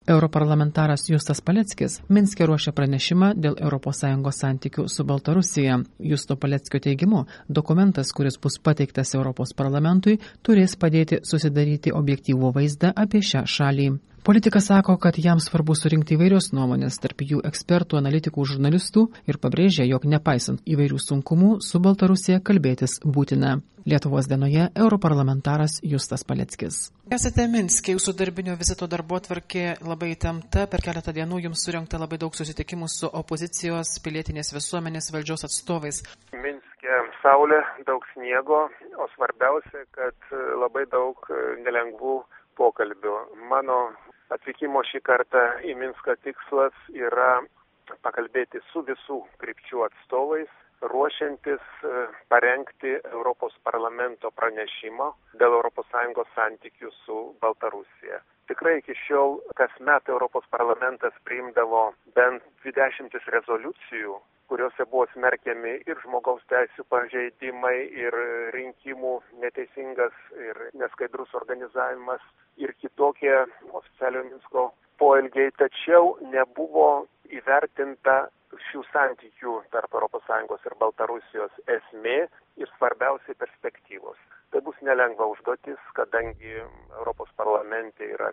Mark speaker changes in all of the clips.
Speaker 1: Europarlamentaras Justas Paleckis Minske ruošia pranešimą dėl ES santykių su Baltarusija. Justo Paleckio teigimu, dokumentas, kuris bus pateiktas Europos parlamentui, turės padėti susidaryti objektyvų vaizdą apie šią šalį. Politikas sako, kad jam svarbu surinkti įvairios nuomonės, tarp jų ekspertų, analitikų, žurnalistų ir pabrėžia, jog nepaisant įvairių sunkumų, su Baltarusija kalbėtis būtina. Lietuvos dienoje europarlamentaras Justas Paleckis.
Speaker 2: Esate Minske, jūsų darbinio vizito darbotvarkė labai įtempta. Per keletą dienų jums surinkta labai daug susitikimų su opozicijos, pilietinės visuomenės, valdžios atstovais.
Speaker 3: Minske saulė, daug sniego, o svarbiausia, kad labai daug nelengvų pokalbių. Mano atvykimo šį kartą į Minską tikslas yra pakalbėti su visų krypčių atstovais, ruošiantis parengti Europos parlamento pranešimą dėl ES santykių su Baltarusija. Tikrai iki šiol kasmet Europos parlamentas priimdavo bent 20 rezoliucijų, kuriuose buvo smerkiami ir žmogaus teisių pažeidimai, ir rinkimų neteisingas ir neskaidrus organizavimas, ir kitokie oficialio Minsko poelgiai, tačiau nebuvo įvertinta šių santykių tarp ES ir Baltarusijos esmė ir svarbiausiai perspektyvos. Tai bus nelengva užduotis, kadangi Europos parlamente yra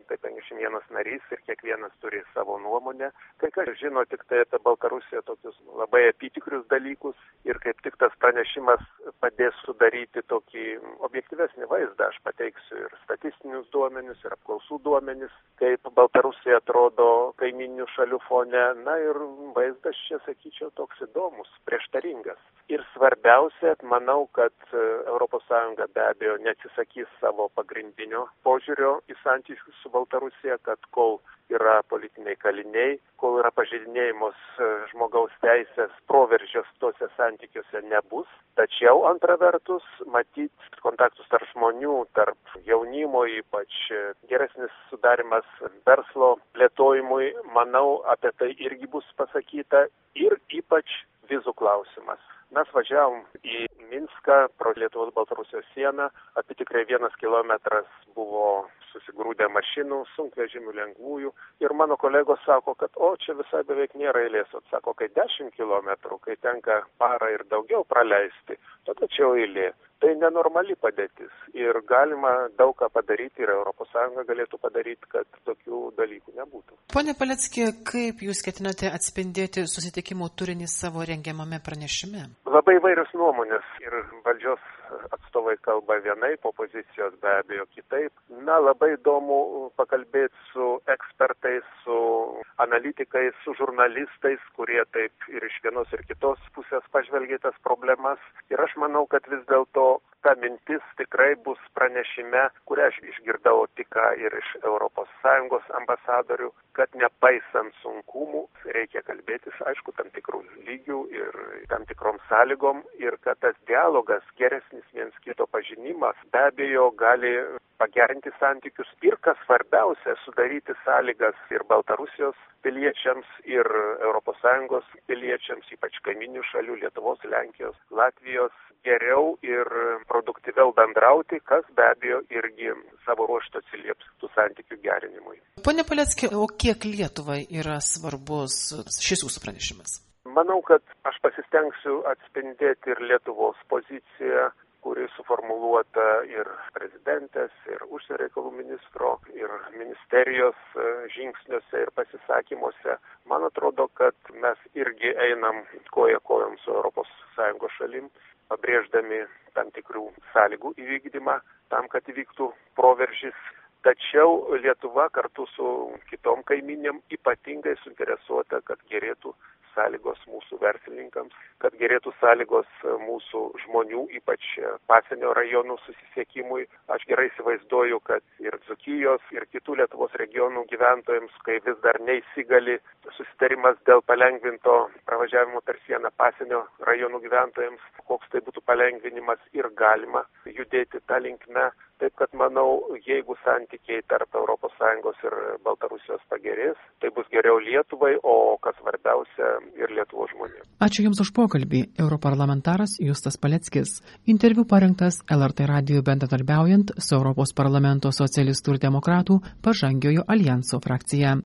Speaker 3: 751 narys ir kiekvienas turi savo nuomonę. Kai kas žino tik tai apie Baltarusiją tokius labai apytikrius dalykus ir kaip tik tas pranešimas padės sudaryti tokį objektyvesnį vaizdą. Aš pateiksiu ir statistinius duomenis, ir apklausų duomenis, kaip Baltarusija atrodo kaiminių šalių fone. Na ir vaizdas čia, sakyčiau, toks įdomus, prieštaringas. Ir svarbiausia, manau, kad ES be abejo neatsisakys savo pagrindinio požiūrio į santykius su Baltarusija, kad kol yra politiniai kaliniai, kol yra pažeidinėjimos žmogaus teisės, proveržės tose santykiuose nebus. Tačiau antra vertus, matyt, kontaktus tarp žmonių, tarp jaunimo, ypač geresnis sudarimas verslo plėtojimui, manau, apie tai irgi bus pasakyta ir ypač vizų klausimas. Mes važiavom į Minską pro Lietuvos-Baltarusijos sieną, apytikrai 1 kilometras buvo susigrūdę mašinų, sunkvežimių, lengvųjų ir mano kolegos sako, kad čia visai beveik nėra eilės, sako, kai 10 kilometrų, kai tenka parą ir daugiau praleisti, tada čia jau eilė. Tai nenormali padėtis ir galima daug ką padaryti ir ES galėtų padaryti, kad tokių dalykų nebūtų.
Speaker 2: Pone Palecki, kaip jūs ketinate atspindėti susitikimų turinį savo rengiamame pranešime?
Speaker 3: Labai įvairios nuomonės ir valdžios atstovai kalba vienaip, opozicijos be abejo kitaip. Na, labai įdomu pakalbėti su ekspertais, su analitikais, su žurnalistais, kurie taip ir iš vienos ir kitos pusės pažvelgia tas problemas. Ir aš manau, kad vis dėlto ta mintis tikrai bus pranešime, kurią aš išgirdau tik ir iš ES ambasadorių, kad nepaisant sunkumų reikia kalbėtis, aišku, tam tikrų lygių ir tam tikrom sąlygom ir kad tas dialogas, geresnis viens kito pažinimas be abejo gali pagerinti santykius ir, kas svarbiausia, sudaryti sąlygas ir Baltarusijos piliečiams, ir ES piliečiams, ypač kaiminių šalių, Lietuvos, Lenkijos, Latvijos, geriau ir produktyviau bendrauti, kas be abejo irgi savo ruožtu atsilieps tų santykių gerinimui.
Speaker 2: Pone Palecki, o kiek Lietuvai yra svarbus šis jūsų pranešimas?
Speaker 3: Manau, kad aš pasistengsiu atspindėti ir Lietuvos poziciją, kuri suformuluota ir prezidentės, ir užsienio reikalų ministro, ir ministerijos žingsniuose ir pasisakymuose. Man atrodo, kad mes irgi einam koja kojom su ES šalim, pabrėždami tam tikrų sąlygų įvykdymą, tam, kad įvyktų proveržis. Tačiau Lietuva kartu su kitom kaiminėm ypatingai suinteresuota, kad gerėtų sąlygos mūsų verslininkams, kad gerėtų sąlygos mūsų žmonių, ypač pasienio rajonų susisiekimui. Aš gerai įsivaizduoju, kad ir Dzūkijos, ir kitų Lietuvos regionų gyventojams, kai vis dar neįsigali susitarimas dėl palengvinto pravažiavimo per sieną pasienio rajonų gyventojams, koks tai būtų palengvinimas ir galima judėti tą linkme. Taip kad manau, jeigu santykiai tarp ES ir Baltarusijos pagerės, tai bus geriau Lietuvai, o kas svarbiausia ir Lietuvos žmonėms.
Speaker 1: Ačiū Jums už pokalbį. Europarlamentaras Justas Paleckis. Interviu parengtas LRT radijui bendradarbiaujant su Europos parlamento socialistų ir demokratų Pažangiojo alijanso frakcija.